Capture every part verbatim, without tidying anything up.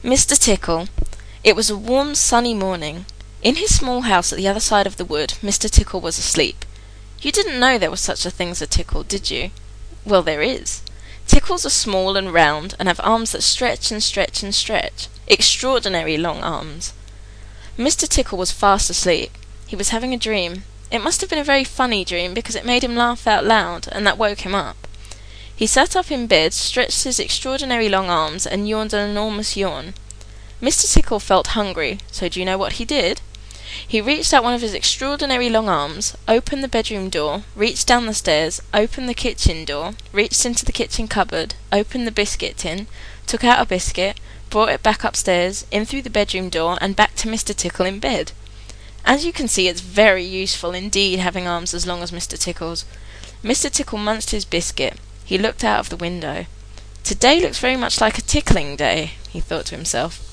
Mister Tickle. It was a warm, sunny morning. In his small house at the other side of the wood, Mister Tickle was asleep. You didn't know there was such a thing as a tickle, did you? Well, there is. Tickles are small and round, and have arms that stretch and stretch and stretch. Extraordinary long arms. Mister Tickle was fast asleep. He was having a dream. It must have been a very funny dream, because it made him laugh out loud, and that woke him up. He sat up in bed, stretched his extraordinary long arms, and yawned an enormous yawn. Mister Tickle felt hungry, so do you know what he did? He reached out one of his extraordinary long arms, opened the bedroom door, reached down the stairs, opened the kitchen door, reached into the kitchen cupboard, opened the biscuit tin, took out a biscuit, brought it back upstairs, in through the bedroom door, and back to Mister Tickle in bed. As you can see, it's very useful indeed having arms as long as Mister Tickle's. Mister Tickle munched his biscuit. He looked out of the window. Today looks very much like a tickling day, he thought to himself.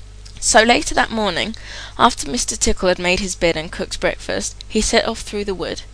So later that morning, after Mister Tickle had made his bed and cooked breakfast, he set off through the wood.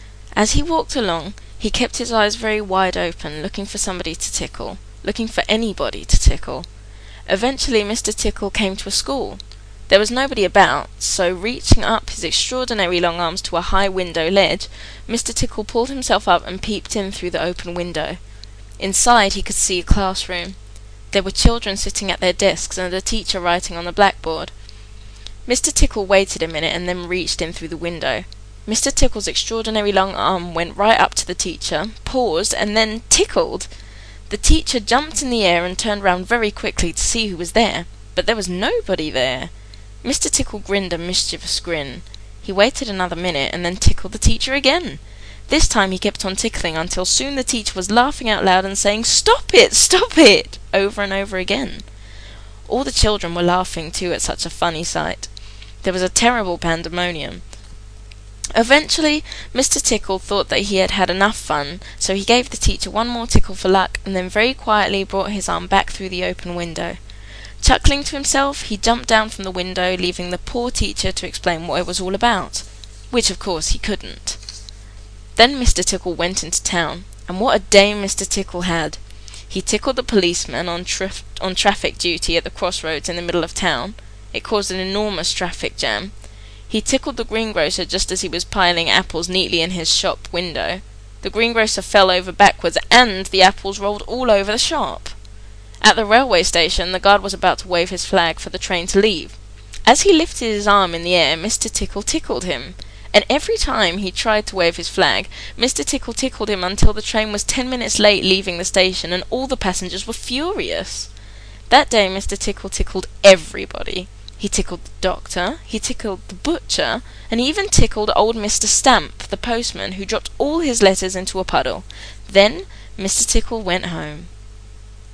As he walked along, he kept his eyes very wide open, looking for somebody to tickle, looking for anybody to tickle. Eventually Mister Tickle came to a school. There was nobody about, so reaching up his extraordinary long arms to a high window ledge, Mister Tickle pulled himself up and peeped in through the open window. Inside he could see a classroom. There were children sitting at their desks and a teacher writing on the blackboard. Mister Tickle waited a minute and then reached in through the window. Mister Tickle's extraordinary long arm went right up to the teacher, paused, and then tickled. The teacher jumped in the air and turned round very quickly to see who was there, but there was nobody there. Mister Tickle grinned a mischievous grin. He waited another minute and then tickled the teacher again. This time he kept on tickling until soon the teacher was laughing out loud and saying, "Stop it! Stop it!" over and over again. All the children were laughing too at such a funny sight. There was a terrible pandemonium. Eventually Mister Tickle thought that he had had enough fun, so he gave the teacher one more tickle for luck and then very quietly brought his arm back through the open window. Chuckling to himself, he jumped down from the window, leaving the poor teacher to explain what it was all about, which of course he couldn't. Then Mister Tickle went into town, and what a day Mister Tickle had! He tickled the policeman on, traf- on traffic duty at the crossroads in the middle of town. It caused an enormous traffic jam. He tickled the greengrocer just as he was piling apples neatly in his shop window. The greengrocer fell over backwards, and the apples rolled all over the shop. At the railway station, the guard was about to wave his flag for the train to leave. As he lifted his arm in the air, Mister Tickle tickled him. And every time he tried to wave his flag, Mister Tickle tickled him until the train was ten minutes late leaving the station, and all the passengers were furious. That day Mister Tickle tickled everybody. He tickled the doctor, he tickled the butcher, and he even tickled old Mister Stamp, the postman, who dropped all his letters into a puddle. Then Mister Tickle went home.